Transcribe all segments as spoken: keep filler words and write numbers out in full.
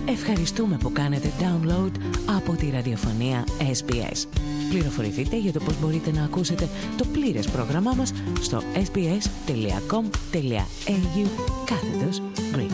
Ευχαριστούμε που κάνετε download από τη ραδιοφωνία ες μπι ες. Πληροφορηθείτε για το πώς μπορείτε να ακούσετε το πλήρες πρόγραμμά μας στο sbs.com.au κάθετος Greek.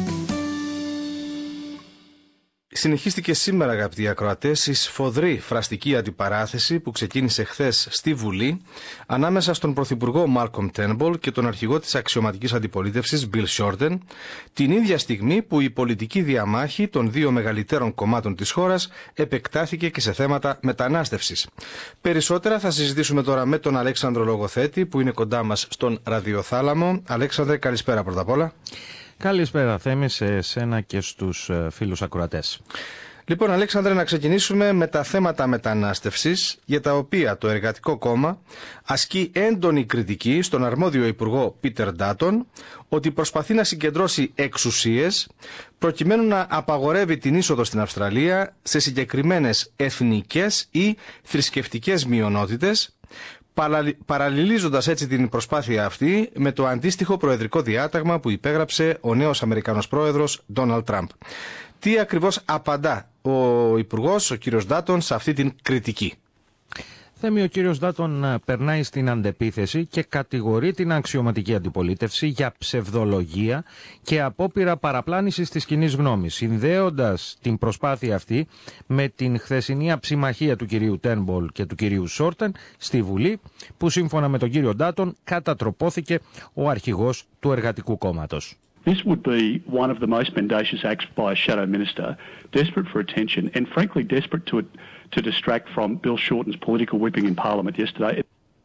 Συνεχίστηκε σήμερα, αγαπητοί ακροατές, η σφοδρή φραστική αντιπαράθεση που ξεκίνησε χθες στη Βουλή ανάμεσα στον Πρωθυπουργό Μάλκομ Τέρνμπολ και τον αρχηγό της αξιωματικής αντιπολίτευσης Μπιλ Σόρντεν, την ίδια στιγμή που η πολιτική διαμάχη των δύο μεγαλύτερων κομμάτων της χώρας επεκτάθηκε και σε θέματα μετανάστευσης. Περισσότερα θα συζητήσουμε τώρα με τον Αλέξανδρο Λογοθέτη, που είναι κοντά μας στον ραδιοθάλαμο. Αλέξανδρε, καλησπέρα πρώτα απ' όλα. Καλησπέρα, Θέμη, σε εσένα και στους φίλους ακροατές. Λοιπόν, Αλέξανδρε, να ξεκινήσουμε με τα θέματα μετανάστευσης, για τα οποία το Εργατικό Κόμμα ασκεί έντονη κριτική στον αρμόδιο Υπουργό Πίτερ Ντάτον ότι προσπαθεί να συγκεντρώσει εξουσίες προκειμένου να απαγορεύει την είσοδο στην Αυστραλία σε συγκεκριμένες εθνικές ή θρησκευτικές μειονότητες, παραλληλίζοντας έτσι την προσπάθεια αυτή με το αντίστοιχο προεδρικό διάταγμα που υπέγραψε ο νέος Αμερικανός πρόεδρος Ντόναλντ Τραμπ. Τι ακριβώς απαντά ο Υπουργός, ο κύριος Ντάτον, σε αυτή την κριτική? Θέμη, ο κύριος Ντάτον περνάει στην αντεπίθεση και κατηγορεί την αξιωματική αντιπολίτευση για ψευδολογία και απόπειρα παραπλάνησης της κοινής γνώμης, συνδέοντας την προσπάθεια αυτή με την χθεσινή αψημαχία του κυρίου Τέρνμπολ και του κυρίου Σόρντεν στη Βουλή, που σύμφωνα με τον κύριο Ντάτον κατατροπώθηκε ο αρχηγός του Εργατικού Κόμματος. This would be one of the most mendacious acts by a shadow minister, desperate for attention and frankly desperate to to distract from Bill Shorten's political whipping in Parliament yesterday.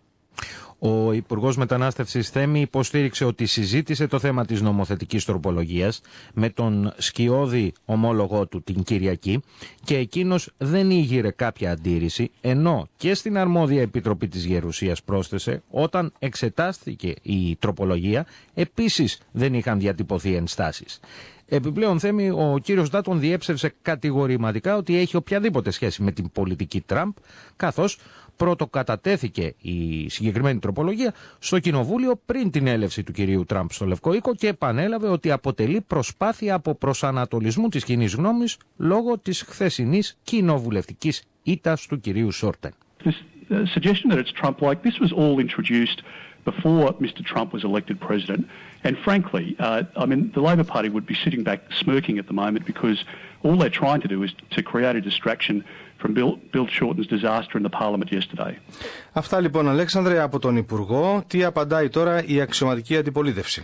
Ο Υπουργός Μετανάστευσης, Θέμη, υποστήριξε ότι συζήτησε το θέμα της νομοθετικής τροπολογίας με τον σκιώδη ομόλογό του την Κυριακή και εκείνος δεν ήγηρε κάποια αντίρρηση, ενώ και στην αρμόδια Επιτροπή της Γερουσίας, πρόσθεσε, όταν εξετάστηκε η τροπολογία επίσης δεν είχαν διατυπωθεί ενστάσεις. Επιπλέον, Θέμη, ο κύριος Ντάτον διέψευσε κατηγορηματικά ότι έχει οποιαδήποτε σχέση με την πολιτική Τραμπ, καθώς πρώτο κατατέθηκε η συγκεκριμένη τροπολογία στο Κοινοβούλιο πριν την έλευση του κυρίου Τραμπ στο Λευκό Οίκο και επανέλαβε ότι αποτελεί προσπάθεια από προσανατολισμού της κοινής γνώμης λόγω της χθεσινής κοινοβουλευτικής ήττας του κυρίου Σόρντεν. Before Mister Trump was elected president, and frankly, uh, I mean, the Labor Party would be sitting back smirking at the moment because all they're trying to do is to create a distraction from Bill, Bill Shorten's disaster in the Parliament yesterday. Αυτά λοιπόν, Αλέξανδρε, από τον Υπουργό. Τι απαντάει τώρα η αξιωματική αντιπολίτευση?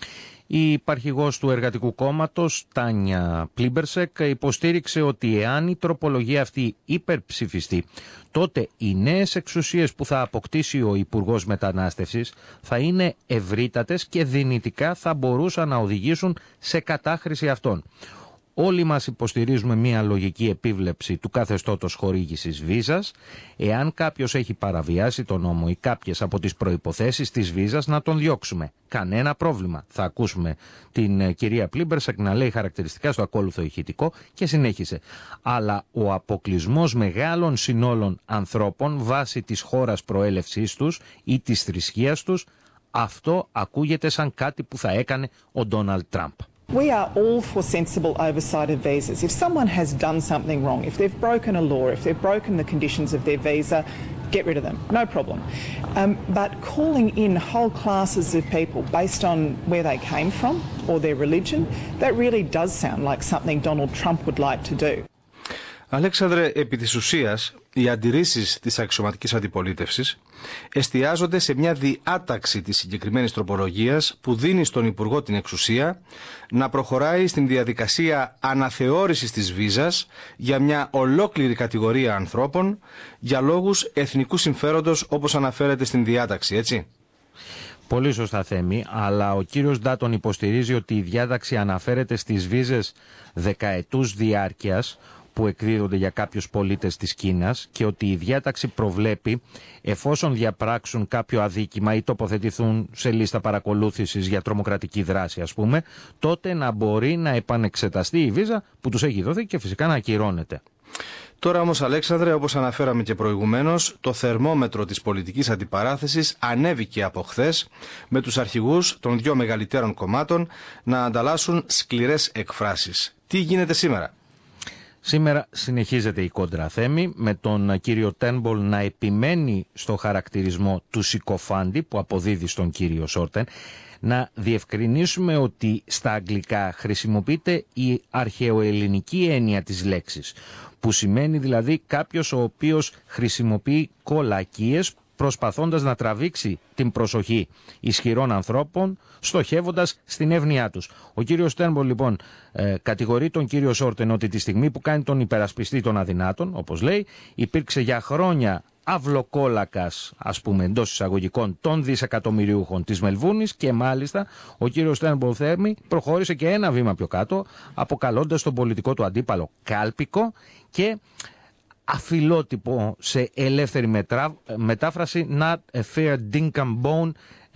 Η υπαρχηγός του Εργατικού Κόμματος, Τάνια Πλίμπερσεκ, υποστήριξε ότι εάν η τροπολογία αυτή υπερψηφιστεί, τότε οι νέες εξουσίες που θα αποκτήσει ο Υπουργός Μετανάστευσης θα είναι ευρύτατες και δυνητικά θα μπορούσαν να οδηγήσουν σε κατάχρηση αυτών. Όλοι μας υποστηρίζουμε μια λογική επίβλεψη του καθεστώτος χορήγησης βίζας. Εάν κάποιος έχει παραβιάσει τον νόμο ή κάποιες από τις προϋποθέσεις της βίζας, να τον διώξουμε. Κανένα πρόβλημα. Θα ακούσουμε την κυρία Πλίμπερσεκ να λέει χαρακτηριστικά στο ακόλουθο ηχητικό και συνέχισε. Αλλά ο αποκλεισμός μεγάλων συνόλων ανθρώπων βάσει της χώρας προέλευσής τους ή της θρησκείας τους, αυτό ακούγεται σαν κάτι που θα έκανε ο Ντόναλντ Τραμπ. We are all for sensible oversight of visas. If someone has done something wrong, if they've broken a law, if they've broken the conditions of their visa, get rid of them, no problem. Um, but calling in whole classes of people based on where they came from or their religion, that really does sound like something Donald Trump would like to do. Αλέξανδρε, επί της ουσίας, οι αντιρρήσεις της αξιωματικής αντιπολίτευσης εστιάζονται σε μια διάταξη της συγκεκριμένης τροπολογίας που δίνει στον Υπουργό την εξουσία να προχωράει στην διαδικασία αναθεώρησης της βίζας για μια ολόκληρη κατηγορία ανθρώπων για λόγους εθνικού συμφέροντος, όπως αναφέρεται στην διάταξη, έτσι? Πολύ σωστά, Θέμη, αλλά ο κύριος Ντάτον υποστηρίζει ότι η διάταξη αναφέρεται στις βίζες δεκαετούς διάρκειας που εκδίδονται για κάποιους πολίτες της Κίνας και ότι η διάταξη προβλέπει, εφόσον διαπράξουν κάποιο αδίκημα ή τοποθετηθούν σε λίστα παρακολούθησης για τρομοκρατική δράση, ας πούμε, τότε να μπορεί να επανεξεταστεί η βίζα που τους έχει δοθεί και φυσικά να ακυρώνεται. Τώρα όμως, Αλέξανδρε, όπως αναφέραμε και προηγουμένως, το θερμόμετρο της πολιτικής αντιπαράθεσης ανέβηκε από χθες, με τους αρχηγούς των δύο μεγαλύτερων κομμάτων να ανταλλάσσουν σκληρές εκφράσεις. Τι γίνεται σήμερα? Σήμερα συνεχίζεται η κόντρα Θέμη, με τον κύριο Τέρνμπολ να επιμένει στο χαρακτηρισμό του συκοφάντη που αποδίδει στον κύριο Σόρτεν. Να διευκρινίσουμε ότι στα αγγλικά χρησιμοποιείται η αρχαιοελληνική έννοια της λέξης, που σημαίνει δηλαδή κάποιος ο οποίος χρησιμοποιεί κολακίες προσπαθώντας να τραβήξει την προσοχή ισχυρών ανθρώπων, στοχεύοντας στην εύνοιά τους. Ο κύριος Τέρνμπολ λοιπόν ε, κατηγορεί τον κύριο Σόρτεν ότι τη στιγμή που κάνει τον υπερασπιστή των αδυνάτων, όπως λέει, υπήρξε για χρόνια αυλοκόλακας, ας πούμε εντός εισαγωγικών, των δισεκατομμυριούχων της Μελβούνης, και μάλιστα ο κύριος Τέρνμπολ Θέμη προχώρησε και ένα βήμα πιο κάτω, αποκαλώντας τον πολιτικό του αντίπαλο κάλπικο και αφιλότυπο σε ελεύθερη μετρά, μετάφραση not a fair dinkum bone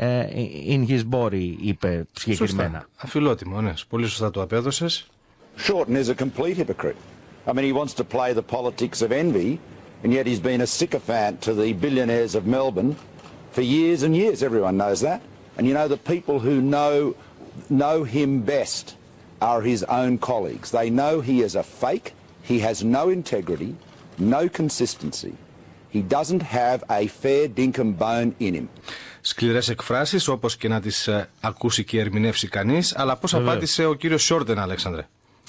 in his body, είπε συγκεκριμένα. Σωστά. Αφιλότιμο, ναι. Πολύ σωστά το απέδωσες. Shorten is a complete hypocrite. I mean, he wants to play the politics of envy, and yet he's been a sycophant to the billionaires of Melbourne for years and years. Everyone knows that. And you know, the people who know know him best are his own colleagues. They know he is a fake. He has no integrity, no consistency. He doesn't have a fair dinkum bone in him. Σκληρές εκφράσεις, όπως και να τις ε, ακούσει και ερμηνεύσει κανείς, αλλά πώς απάντησε ο κύριος Σόρτεν, Αλέξανδρε?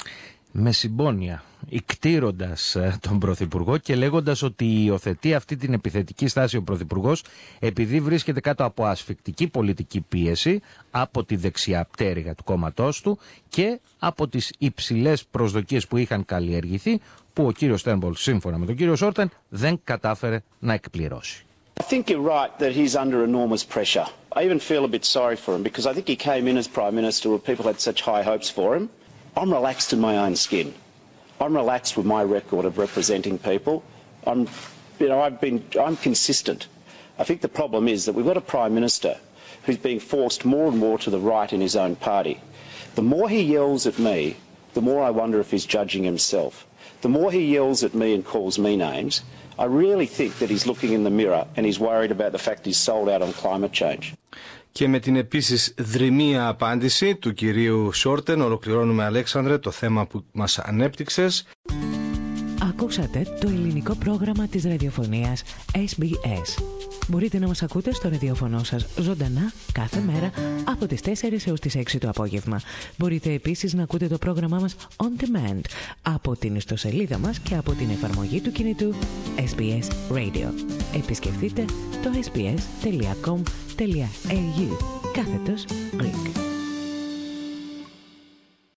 Με συμπόνια, ικτήροντας ε, τον Πρωθυπουργό και λέγοντας ότι υιοθετεί αυτή την επιθετική στάση ο Πρωθυπουργός επειδή βρίσκεται κάτω από ασφικτική πολιτική πίεση από τη δεξιά πτέρυγα του κόμματός του και από τις υψηλές προσδοκίες που είχαν καλλιεργηθεί, που ο κύριος Τέρνμπολ, σύμφωνα με τον κύριο Σόρτεν, δεν κατάφερε να εκπληρώσει. I think you're right that he's under enormous pressure. I even feel a bit sorry for him because I think he came in as Prime Minister where people had such high hopes for him. I'm relaxed in my own skin. I'm relaxed with my record of representing people. I'm, you know, I've been, I'm consistent. I think the problem is that we've got a Prime Minister who's being forced more and more to the right in his own party. The more he yells at me, the more I wonder if he's judging himself. The more he yells at me and calls me names, I really think that he's looking in the mirror and he's worried about the fact he's sold out on climate change. Και με την επίσης δρυμία απάντηση του κυρίου Σόρτεν ολοκληρώνουμε, Αλέξανδρε, το θέμα που μας ανέπτυξες. Ακούσατε το ελληνικό πρόγραμμα της ραδιοφωνίας ες μπι ες. Μπορείτε να μας ακούτε στο ραδιόφωνο σας ζωντανά κάθε μέρα από τις τέσσερις έως τις έξι το απόγευμα. Μπορείτε επίσης να ακούτε το πρόγραμμά μας on demand από την ιστοσελίδα μας και από την εφαρμογή του κινητού ες μπι ες Radio. Επισκεφτείτε το ες μπι ες τελεία κομ τελεία έι γιου κάθετος Greek.